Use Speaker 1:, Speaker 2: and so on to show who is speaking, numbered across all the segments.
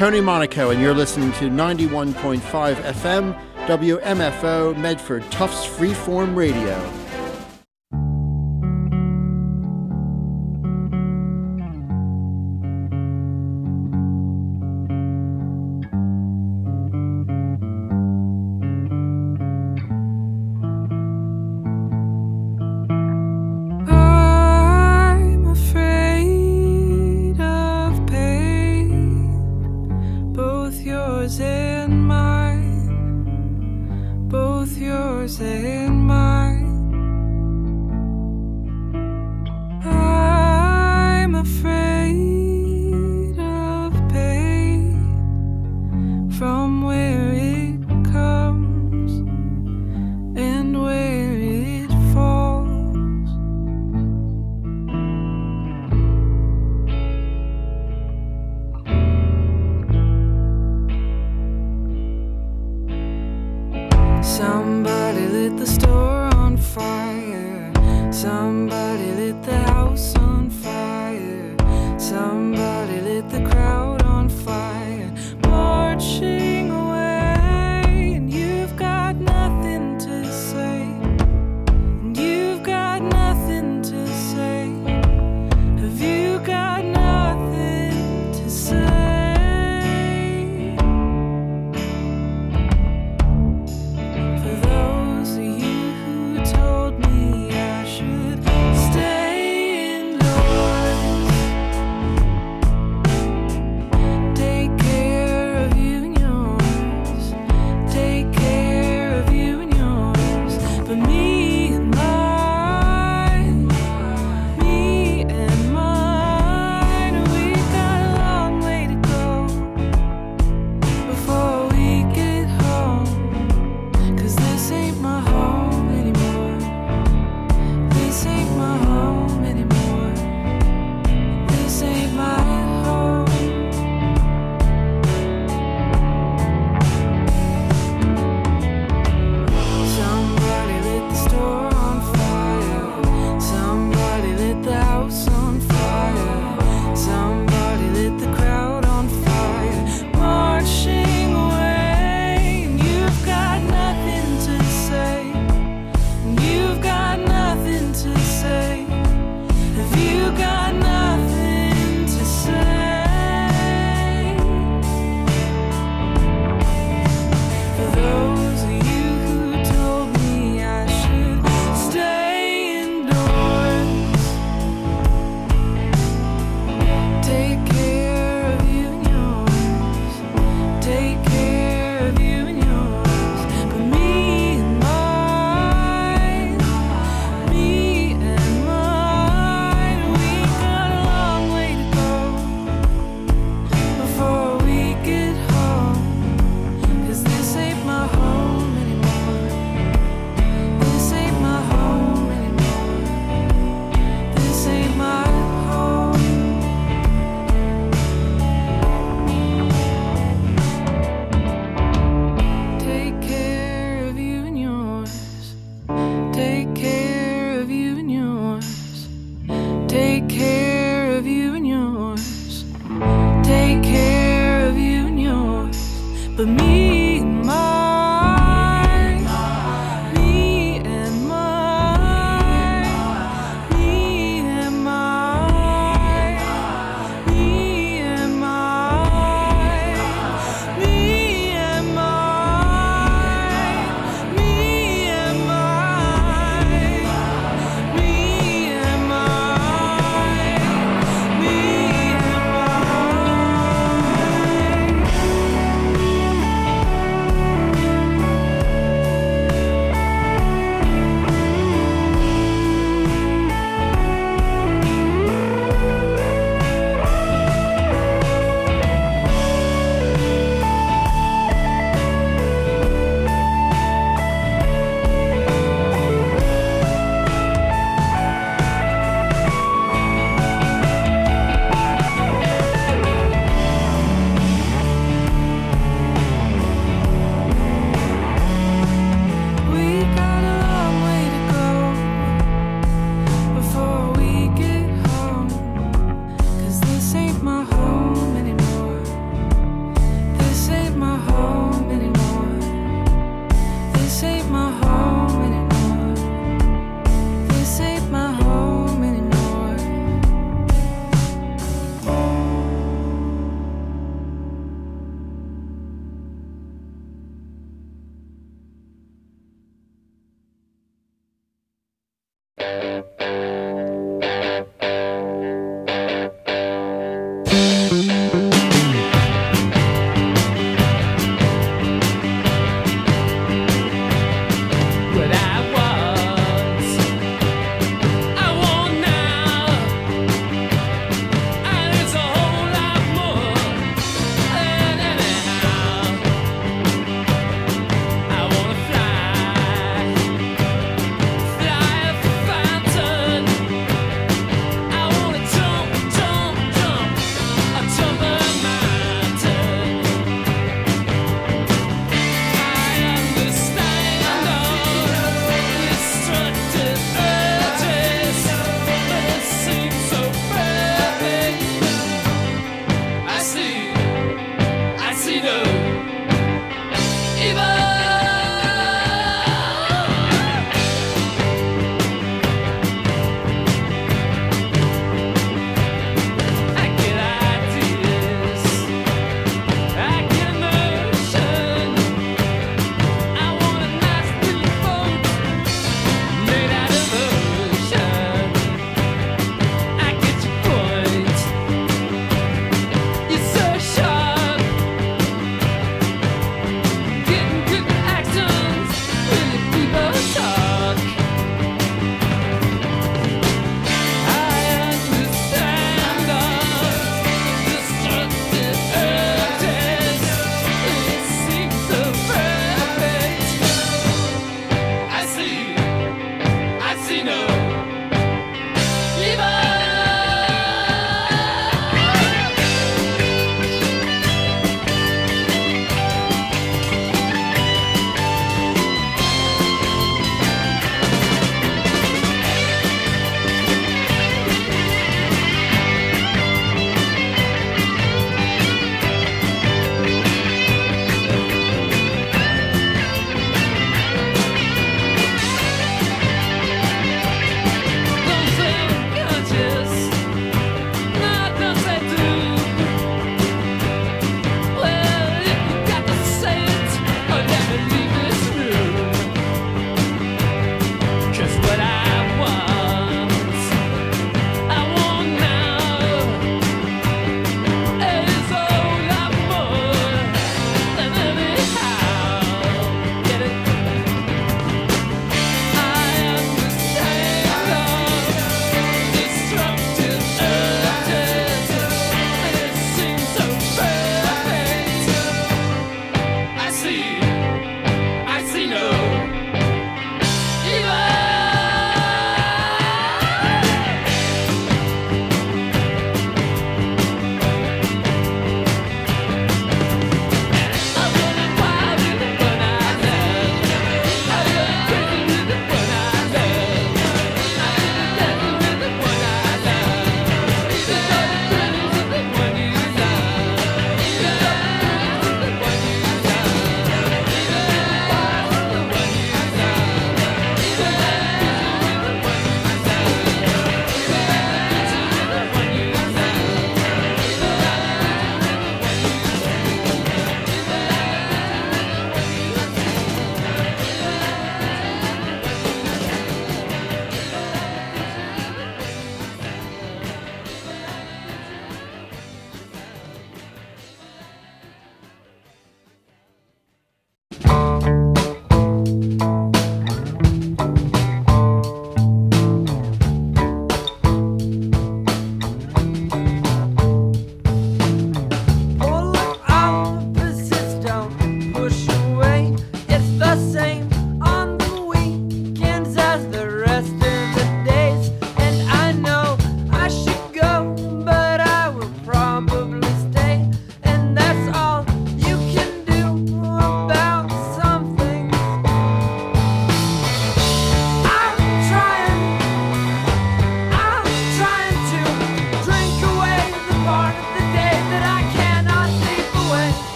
Speaker 1: Tony Monaco, and you're listening to 91.5 FM, WMFO, Medford Tufts Freeform Radio.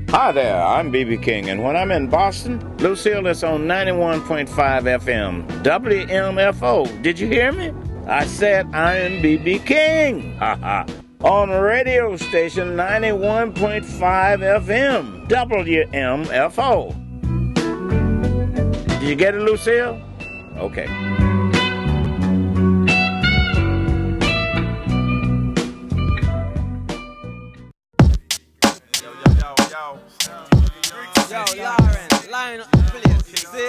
Speaker 2: Hi there, I'm B.B. King, and when I'm in Boston, Lucille is on 91.5 FM, WMFO. Did you hear me? I said I am B.B. King. Ha ha. On radio station 91.5 FM, WMFO. Did you get it, Lucille? Okay.
Speaker 3: Yo, Lauren, line up the place, see?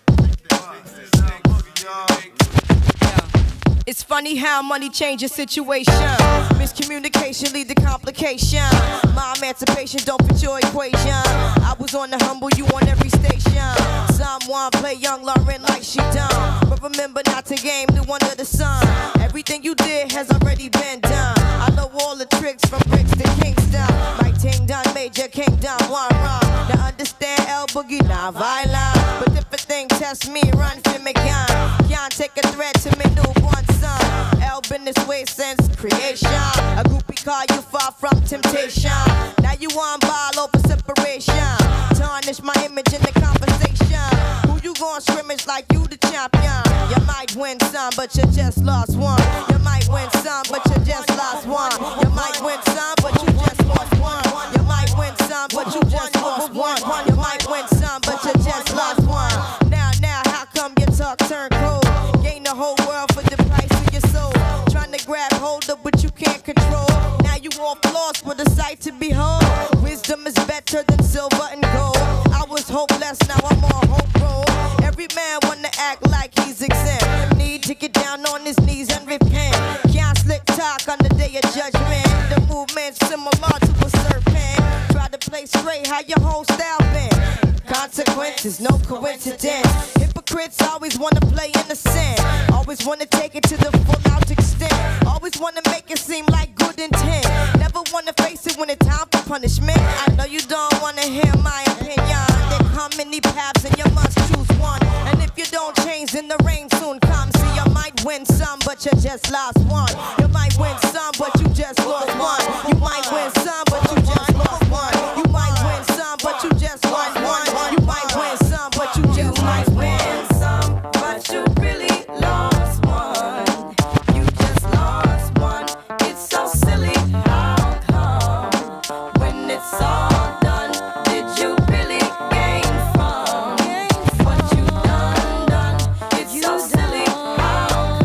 Speaker 4: It's funny how money changes situation. Miscommunication lead to complication. My emancipation don't fit your equation. I was on the humble, you on every station. Someone play young Lauren like she done, but remember not to game new under the sun. Everything you did has already been done. I know all the tricks from bricks to Kingston. My ting done, Major Kingdom, one run. Now understand L Boogie, not violent, but if a thing test me, run for me gun. Can't take a threat to me newborn son. L been this way since creation. A groupie call you far from temptation. Now you on ball over separation. Tarnish my image in the conversation. Who you gon' scrimmage like you the champion? You might win some, but you just lost one. You might win some, but you just lost one. You might win some, but you just lost one. You might win some, but you just lost one. You might win some, but you just lost one. Now, how come your talk turn cold? Gain the whole world for the price of your soul. Trying to grab hold of what you can't control. Now you all lost with a sight to behold. Wisdom is better than silver and gold. I was hopeless, now I'm on hope roll. Every man wanna act like he's exempt. Need to get down on his knees and repent. Can't slick talk on the day of judgment. The movement's similar to a serpent. Try to play straight, how your whole style been. Consequences, no coincidence. Hypocrites always wanna play innocent. Always wanna take it to the full out extent. Always wanna make it seem like good intent. Never wanna face it when it's time for punishment. I know you don't wanna hear my opinion. There come many paths and you must choose one. And if you don't change, then the rain soon comes. See, you might win some, but you just lost one. You might win some, but you just lost one. You might win some, but you just lost one. You might win some, but you just lost one. You might win some, but you just might win some, but you really lost one. You just lost one. It's so silly. How come when it's all done, did you really gain from what you done? It's so silly. How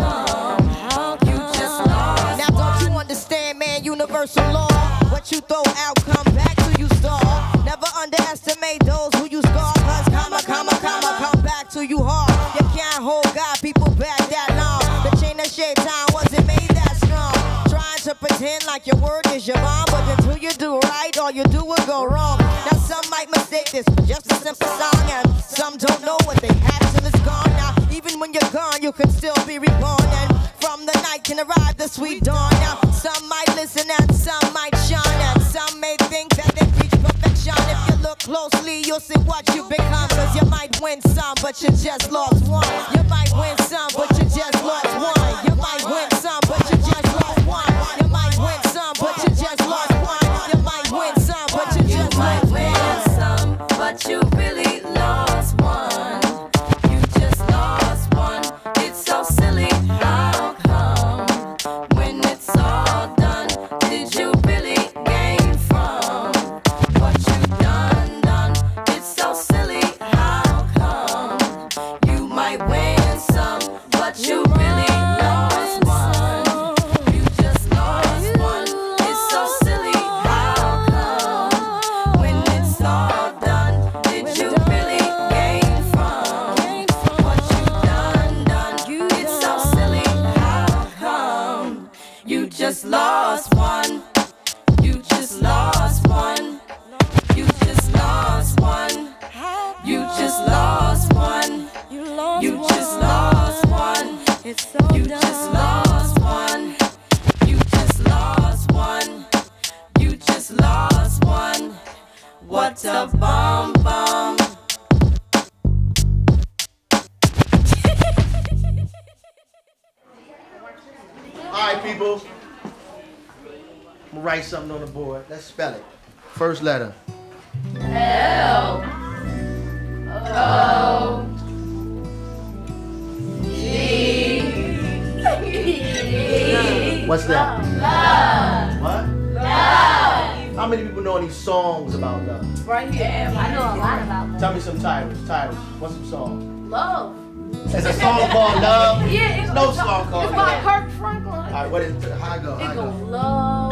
Speaker 4: come you just lost? Now don't you understand, man? Universal law. What you throw out, come back to you stall. Never underestimate those who you scar. Cause come back to you hard. You can't hold God, people back that long. The chain of shaitan wasn't made that strong. Trying to pretend like your word is your bond, but until you do right, all you do will go wrong. Now some might mistake this for just a simple song, and some don't know what they had till it's gone. Now even when you're gone, you can still be reborn, and from the night can arrive the sweet dawn. Now some might listen and some might shine, and some may think that they reach perfection. If you look closely, you'll see what you become. Cause you might win some, but you just lost one. You might win some, but you just lost one. You might win some, but you just lost one. You might win some, but you just lost one. You might win some, but you just lost one. You might win some, but you really lost one. You just lost one. It's so silly. How come when it's all done, did you really gain from what you done? It's so silly. How come you might win some, but you really lost one? You just lost one. It's so silly. How come when it's all done, did you really gain from what you done? It's so silly. How come you just lost one? You just lost one. You just lost one. You just lost one. You just lost one. You just lost one. You just lost one. You just lost one. What a bum bum.
Speaker 5: All right, people. I'm gonna write something on the board. Let's spell it. First letter, What's that? Love. What? Love. How many people know any songs about love?
Speaker 6: Right here. I know a lot about love.
Speaker 5: Tell me some titles. What's some songs?
Speaker 6: Love.
Speaker 5: There's a song called Love.
Speaker 6: Yeah,
Speaker 5: There's no song called
Speaker 6: it's by
Speaker 5: Love.
Speaker 6: Kirk Franklin.
Speaker 5: All right, what is it? How I go?
Speaker 6: It goes love.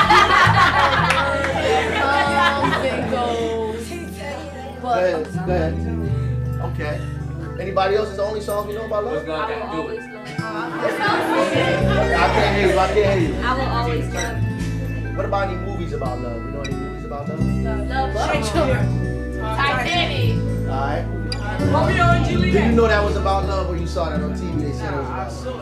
Speaker 6: It goes.
Speaker 5: Go ahead. Okay. Anybody else? Is the only song you know about love?
Speaker 6: I will always love.
Speaker 5: I can't hear you.
Speaker 6: I will always love.
Speaker 5: What about any movies about love? You know any movies about love?
Speaker 6: Love. Titanic.
Speaker 5: All right.
Speaker 6: Romeo and Juliet.
Speaker 5: Did you know that was about love when you saw that on TV? They said it was about love.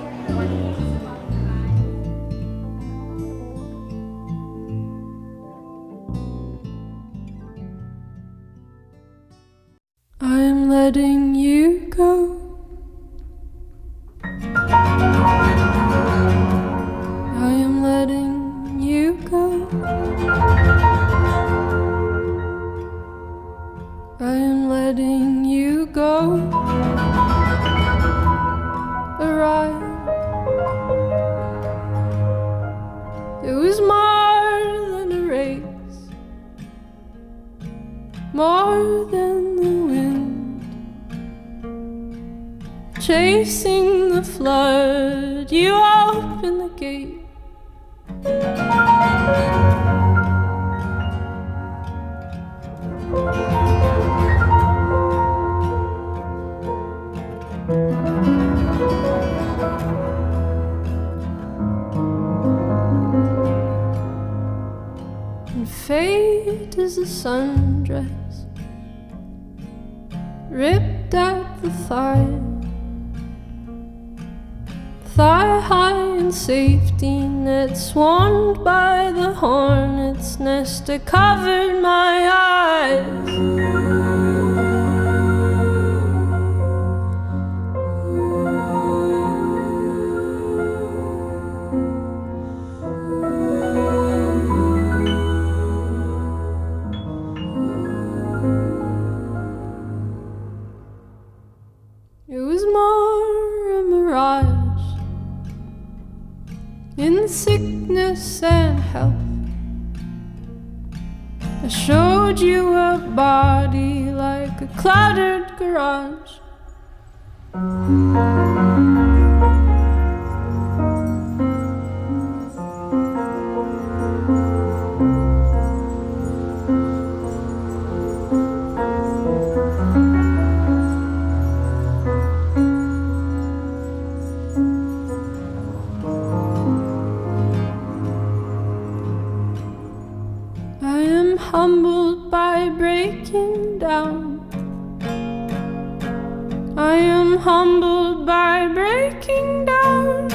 Speaker 7: I'm letting you go. I am letting you go. I am letting you go. Arrive. It was more than a race, more than the wind, chasing the flood. You opened the gate. And fate is a sundress ripped at the thigh, thigh high in safety net, swarmed by the hornet's nest that covered my eyes. It was more a mirage in sickness and health. I showed you a body like a cluttered garage. I am humbled by breaking down. I am humbled by breaking down.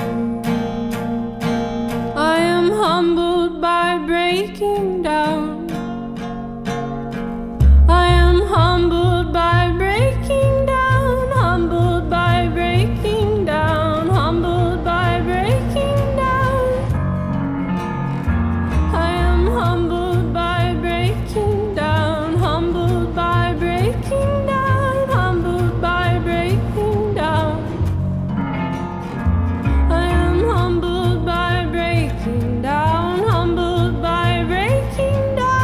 Speaker 7: I am humbled by breaking down. I am humbled by breaking down. Humbled by breaking down. Humbled by breaking down. I am humbled by breaking down. Humbled by breaking down. Humbled by breaking down. I am humbled by breaking down. Humbled by breaking down.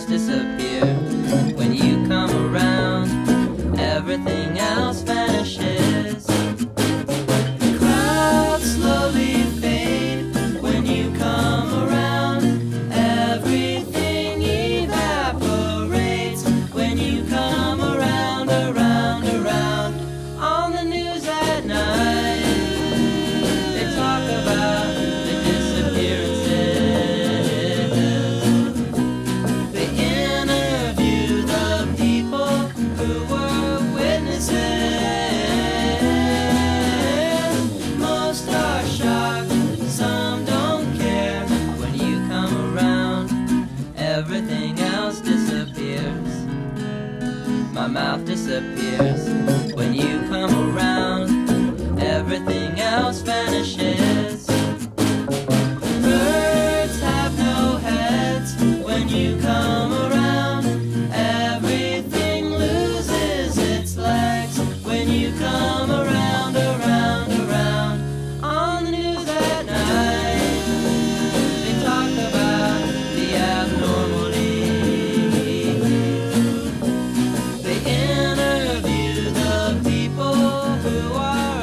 Speaker 8: disappear. When you come around, everything else vanishes. Clouds slowly fade when you come around. Everything evaporates when you come around, around, around. On the news at night, they talk about the disappearances. They interview the people who were witnesses. Most are shocked, some don't care. When you come around, everything else disappears. My mouth disappears. When you come around, everything else vanishes. Birds have no heads when you come around. Everything loses its legs when you come around, around, around. On the news at night, they talk about the abnormalities. They interview the people who are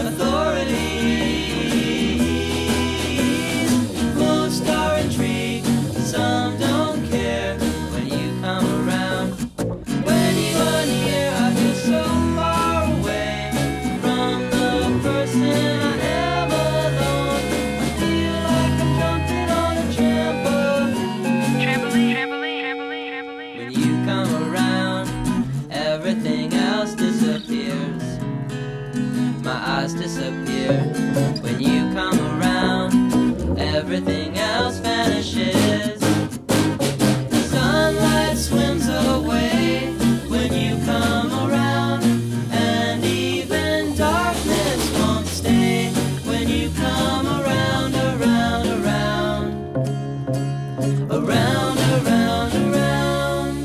Speaker 8: authorities. Most are intrigued, some don't care. When you come around, when you are near, I feel so far away from the person I am alone. I feel like I'm jumping on a trampoline. When you come around, everything else disappears. My eyes disappear. When you come around, everything else vanishes. Sunlight swims away when you come around, and even darkness won't stay when you come around, around, around, around, around, around.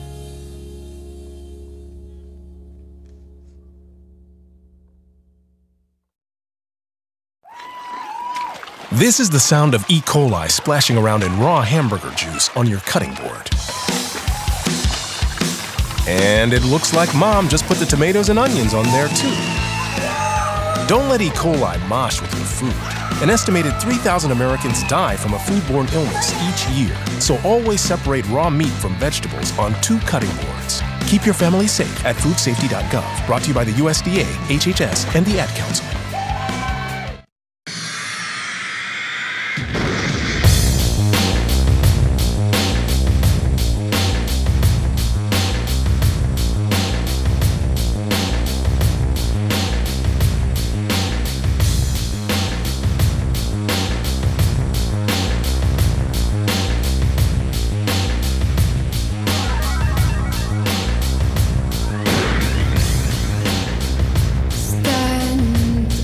Speaker 9: This is the sound of E. coli splashing around in raw hamburger juice on your cutting board. And it looks like Mom just put the tomatoes and onions on there too. Don't let E. coli mosh with your food. An estimated 3,000 Americans die from a foodborne illness each year, so always separate raw meat from vegetables on 2 cutting boards. Keep your family safe at foodsafety.gov. Brought to you by the USDA, HHS, and the Ad Council.
Speaker 7: Stand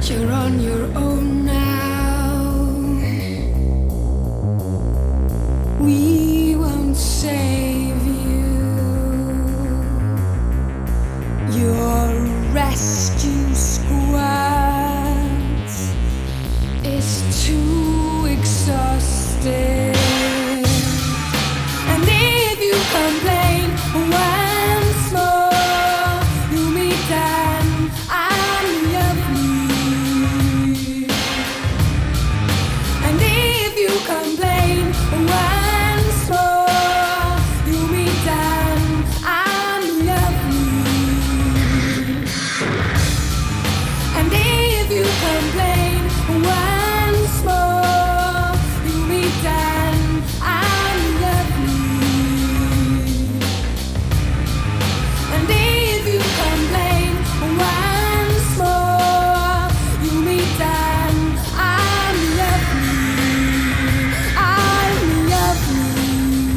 Speaker 7: You're on your own now. We won't save you. Your rescue squad is too exhausted. And if you complain once more, you'll be done. I'm lovely. And if you complain once more, you'll be done. I'm lovely. And if you complain once more, you'll be done. I'm lovely. And if you complain once more, you'll be done. I'm lovely. I'm lovely.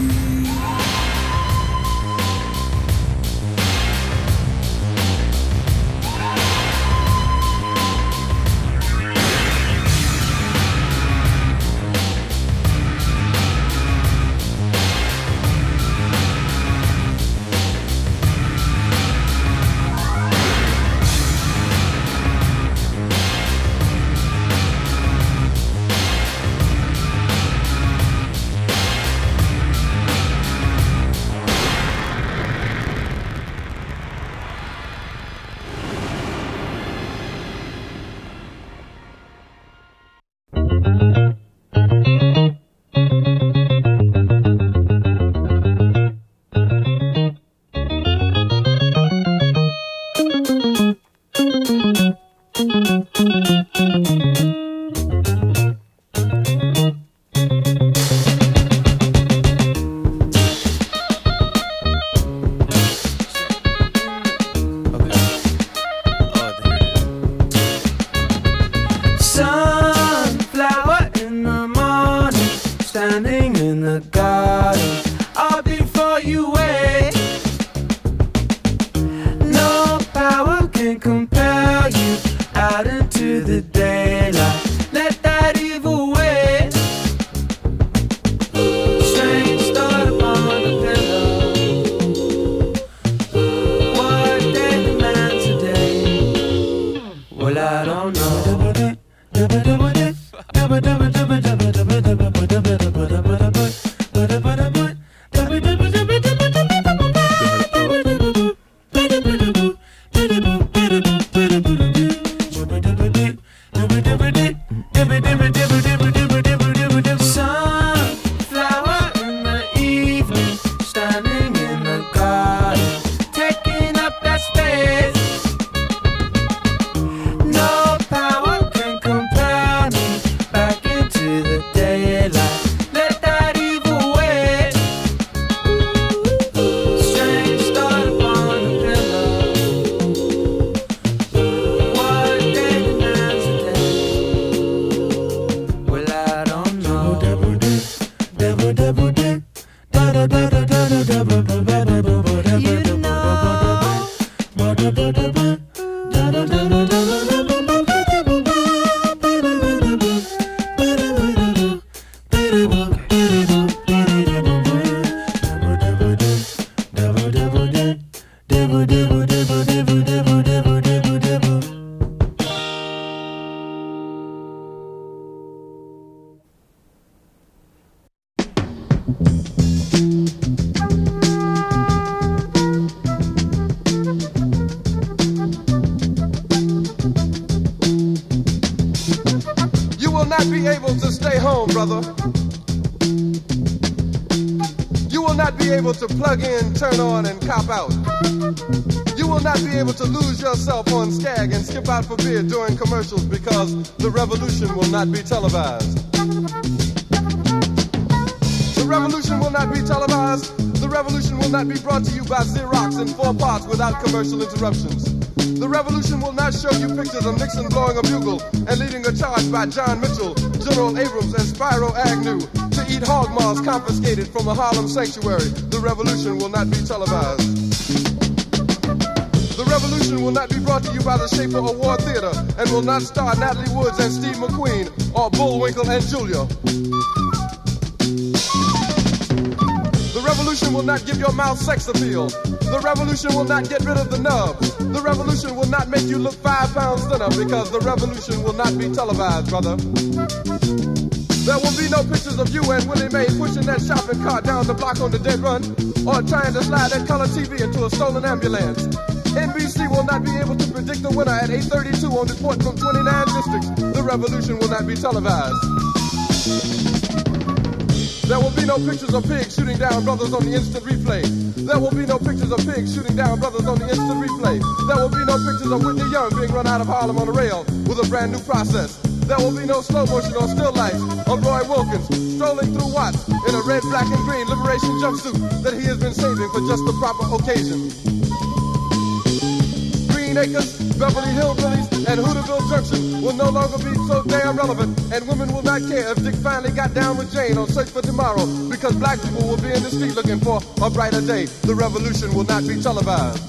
Speaker 8: Sunflower in the morning, standing in the garden, all before you wake. No power can compel you out into the daylight. Let that evil wait. Strange thought upon the pillow. What day demands today? Well, I don't know. Sunflower in the evening, standing in the garden, taking up that space. No power can compel me back into the daylight. Let that evil wait. Strange thought upon the pillow. What day demands a day? Well, I don't know.
Speaker 10: You will not be able to stay home, brother. You will not be able to plug in, turn on, and cop out. You will not be able to lose yourself on Skag and skip out for beer during commercials because the revolution will not be televised. The revolution will not be televised. The revolution will not be brought to you by Xerox in 4 parts without commercial interruptions. The revolution will not show you pictures of Nixon blowing a bugle and leading a charge by John Mitchell, General Abrams, and Spyro Agnew to eat hog maws confiscated from a Harlem sanctuary. The revolution will not be televised. The revolution will not be brought to you by the Schaefer Award Theater and will not star Natalie Woods and Steve McQueen or Bullwinkle and Julia. The revolution will not give your mouth sex appeal. The revolution will not get rid of the nub. The revolution will not make you look 5 pounds thinner because the revolution will not be televised, brother. There will be no pictures of you and Willie Mae pushing that shopping cart down the block on the dead run or trying to slide that color TV into a stolen ambulance. NBC will not be able to predict the winner at 8:32 on report from 29 districts. The revolution will not be televised. There will be no pictures of pigs shooting down brothers on the instant replay. There will be no pictures of pigs shooting down brothers on the instant replay. There will be no pictures of Whitney Young being run out of Harlem on a rail with a brand new process. There will be no slow motion or still lights of Roy Wilkins strolling through Watts in a red, black, and green liberation jumpsuit that he has been saving for just the proper occasion. Green Acres, Beverly Hillbillies, and Hooterville Junction will no longer be so damn relevant, and women will not care if Dick finally got down with Jane on Search for Tomorrow because black people will be in the street looking for a brighter day. The revolution will not be televised.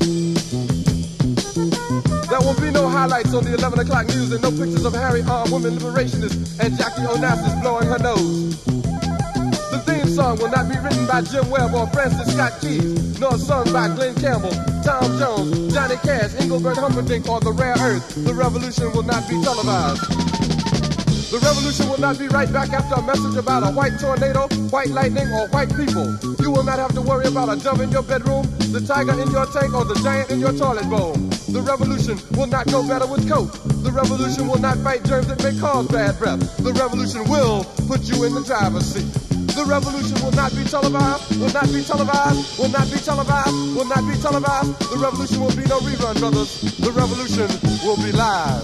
Speaker 10: There will be no highlights on the 11 o'clock news and no pictures of Harry armed women liberationists and Jackie Onassis blowing her nose. The theme song will not be written by Jim Webb or Francis Scott Keys, nor sung by Glenn Campbell, Tom Jones, Johnny Cash, Engelbert Humperdinck, or The Rare Earth. The revolution will not be televised. The revolution will not be right back after a message about a white tornado, white lightning, or white people. You will not have to worry about a dove in your bedroom, the tiger in your tank, or the giant in your toilet bowl. The revolution will not go better with Coke. The revolution will not fight germs that may cause bad breath. The revolution will put you in the driver's seat. The revolution will not be televised, will not be televised, will not be televised, will not be televised. The revolution will be no rerun, brothers. The revolution will be live.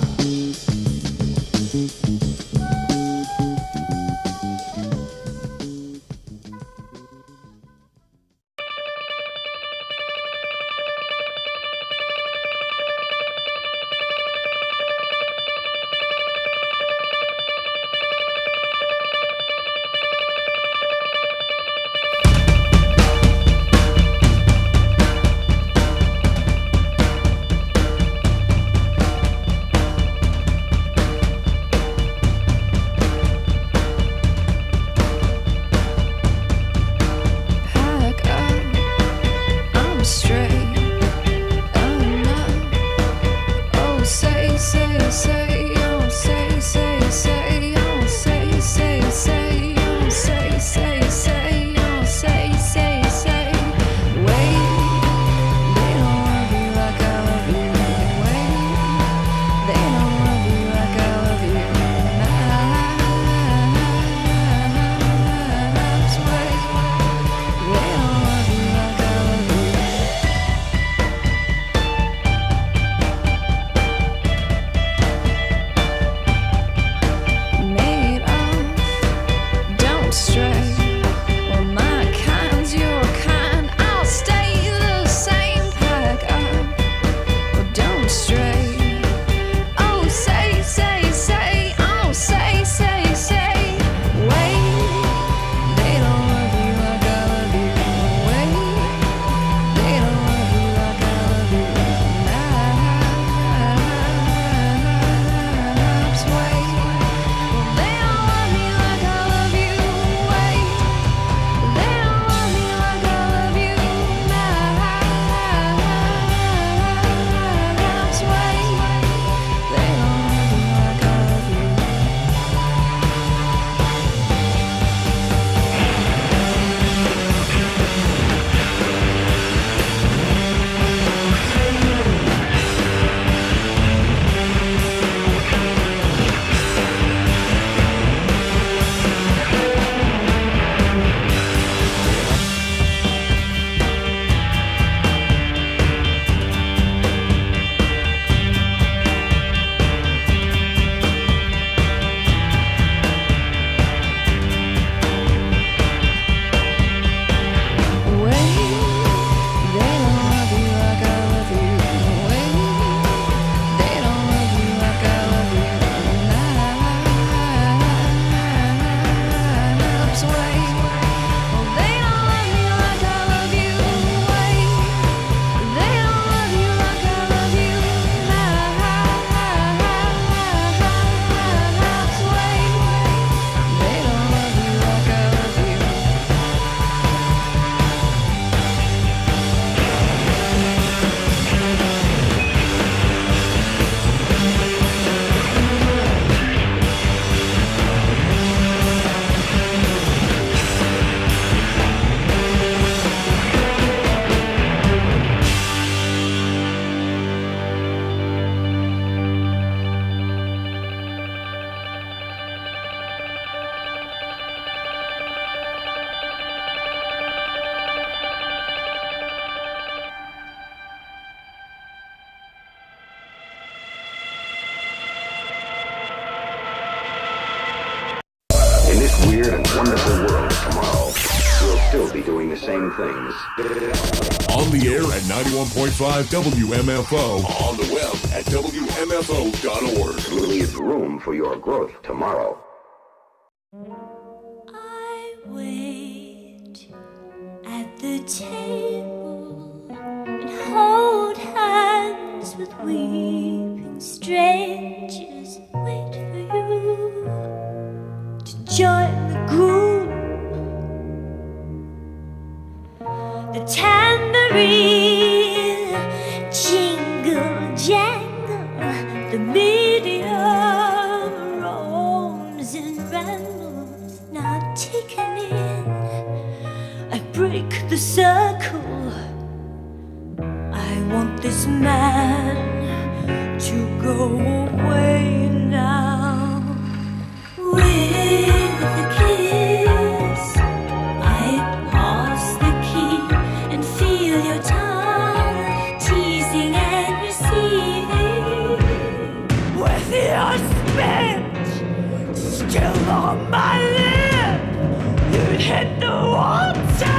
Speaker 11: this weird and wonderful world tomorrow, we'll still be doing the same things.
Speaker 12: On the air at 91.5 WMFO. On the web at WMFO.org.
Speaker 11: Leave room for your growth tomorrow.
Speaker 7: I wait at the table and hold hands with weeping strangers. Wait for you to join the group. The tambourine jingle jangle, the medium roams and rambles, not taken in. I break the circle. I want this man to go away now. With a kiss, I pass the key and feel your tongue teasing and receiving. With your spit still on my lip, you'd hit the water.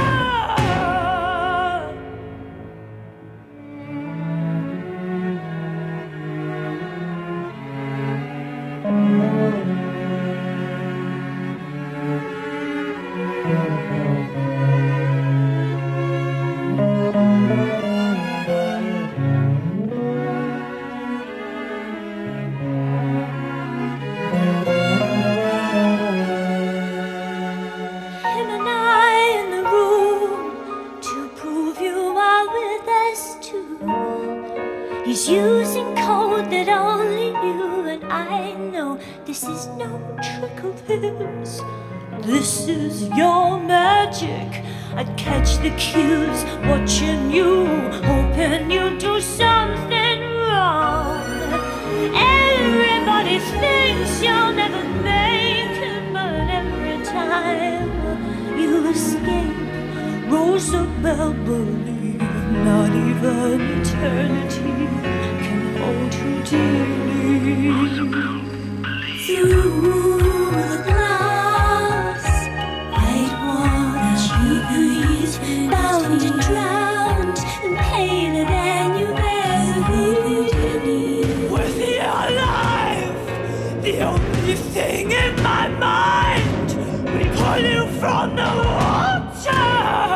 Speaker 7: Him and I in the room to prove you are with us too. He's using code that only you and I know. This is no trick of his. This is your magic. I'd catch the cues, watching you, hoping you do something wrong. Everybody thinks you'll never make it, but every time you escape, Rosabelle, believe not even eternity can hold you dearly. Through the glass, white water, she breathes, bound and drowned, and paler than you've ever been. With your life, the only thing in my mind, we pull you from the water.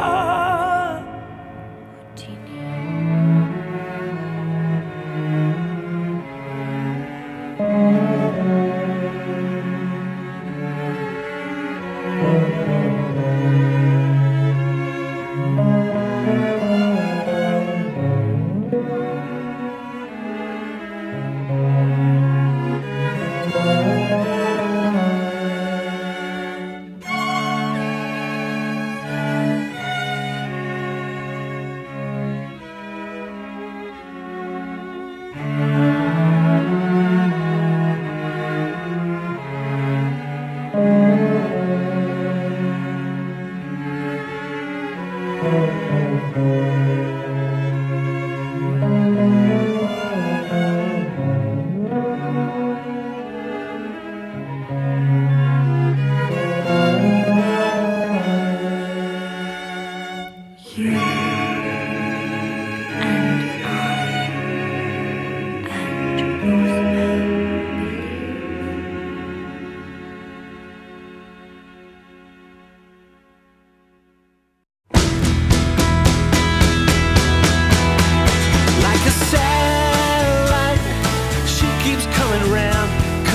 Speaker 8: Like a satellite, she keeps coming round,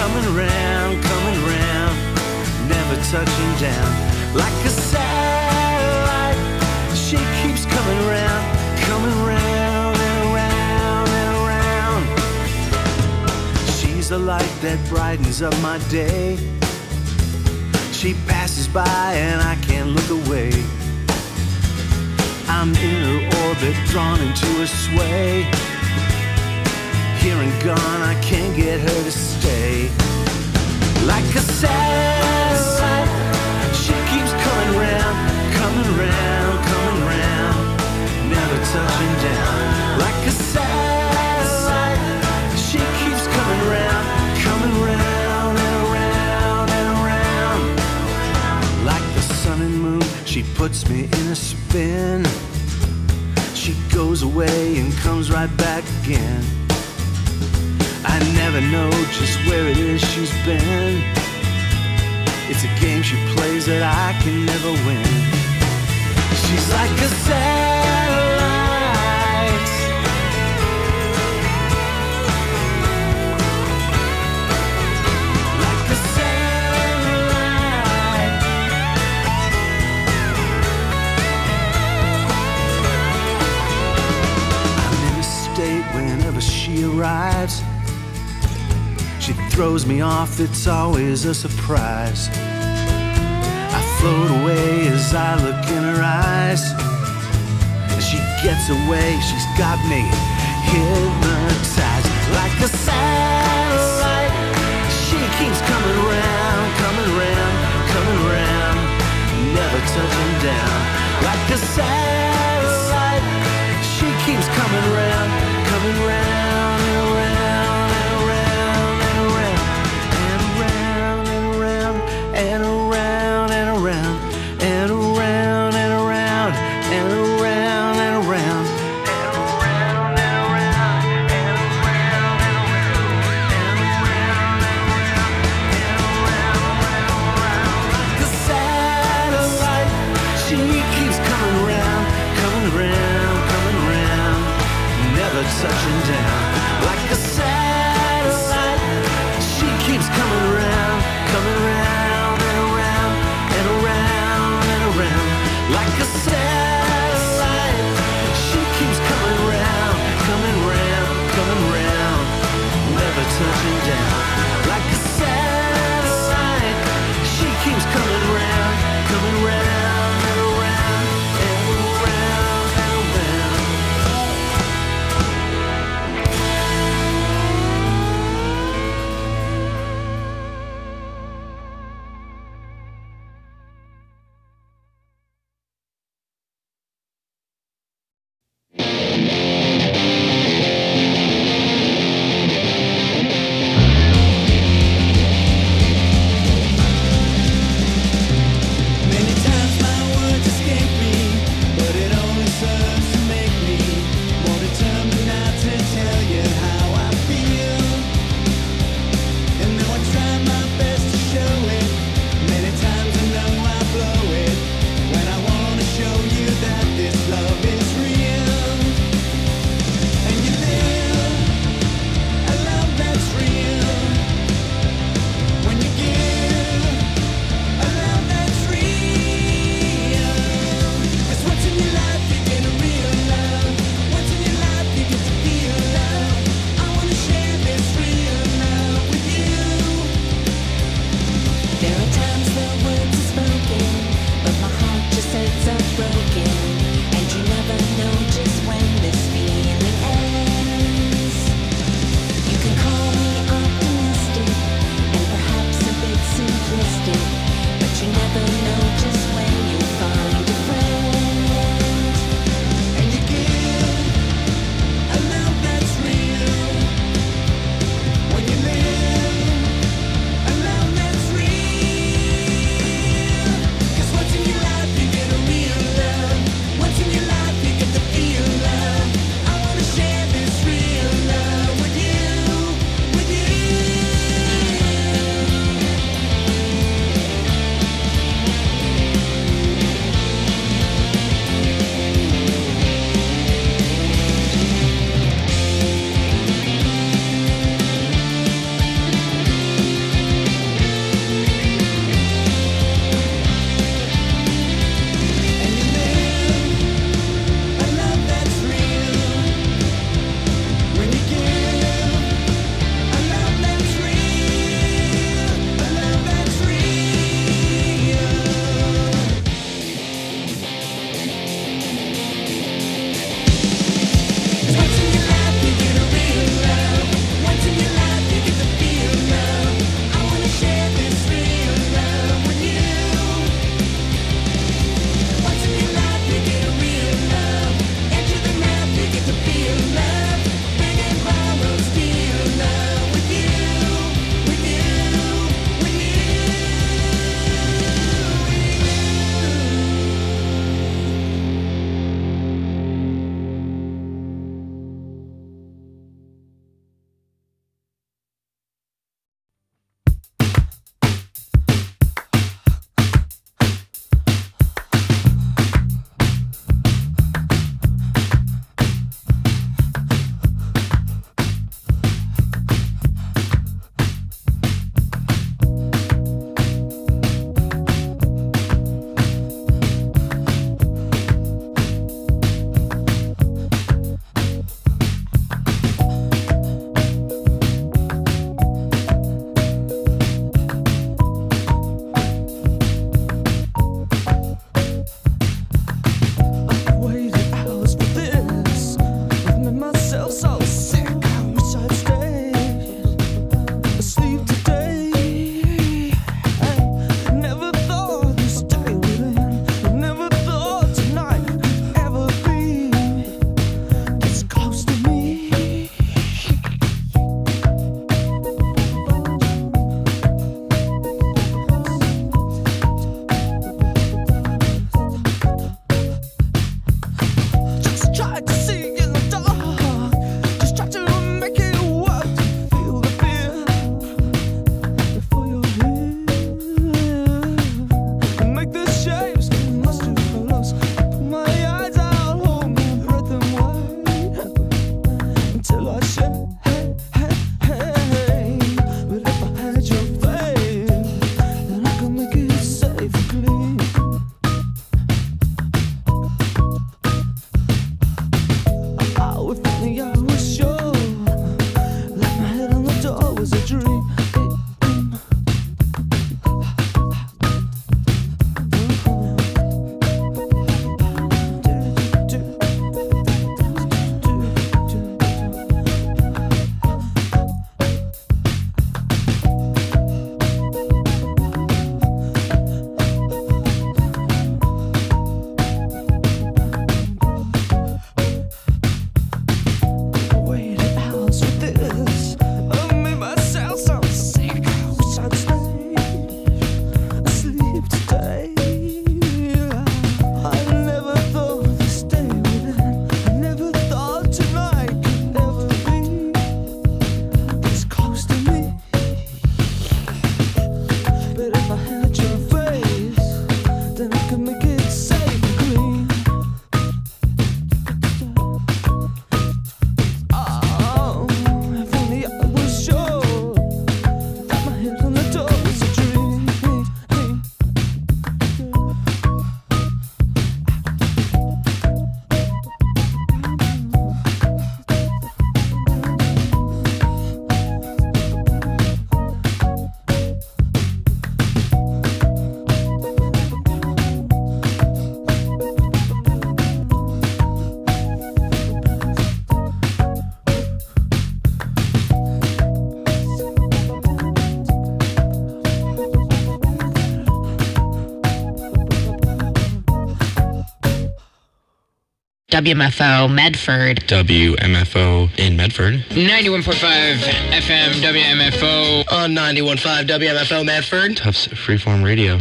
Speaker 8: never touching down. Like a satellite, she keeps coming round and around and around. She's the light that brightens up my day. She passes by and I can't look away. I'm in her orbit, drawn into her sway. Here and gone, I can't get her to stay. Like a satellite, she keeps coming round, never touching down. Like a satellite, she keeps coming round and around and around.
Speaker 13: puts me in a spin. She goes away and comes right back again. I never know just where it is she's been. It's a game she plays that I can never win. She's like a satellite, like a satellite. I'm in a state whenever she arrives. She throws me off, it's always a surprise. I float away as I look in her eyes. As she gets away, she's got me hypnotized. Like a satellite, she keeps coming round, coming round, coming round, never touching down. Like a satellite, she keeps coming round, coming round and around. Touching down like a satellite, she keeps coming round, coming round and around and around and around. Like a satellite, she keeps coming round, coming round, coming round, never touching down. Like a satellite, she keeps coming round, coming round and around and around and around.
Speaker 14: WMFO Medford.
Speaker 15: WMFO in Medford.
Speaker 16: 91.5 FM WMFO.
Speaker 17: On 91.5 WMFO Medford.
Speaker 15: Tufts Freeform Radio.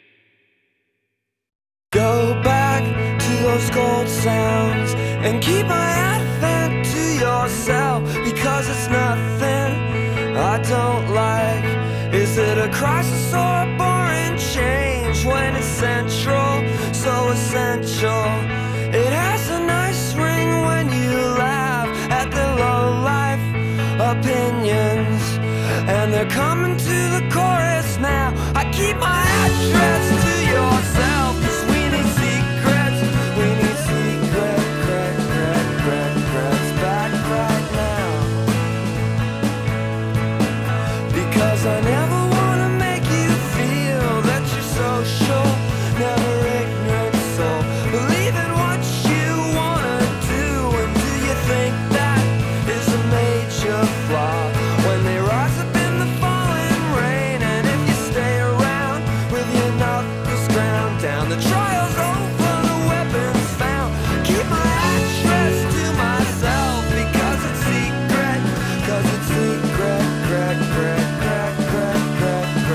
Speaker 18: Go back to those cold sounds and keep my advent to yourself, because it's nothing I don't like. Is it a crisis or a boring change when it's central, so essential? It has a nice ring when you laugh at the low-life opinions, and they're coming to the chorus now. I keep my address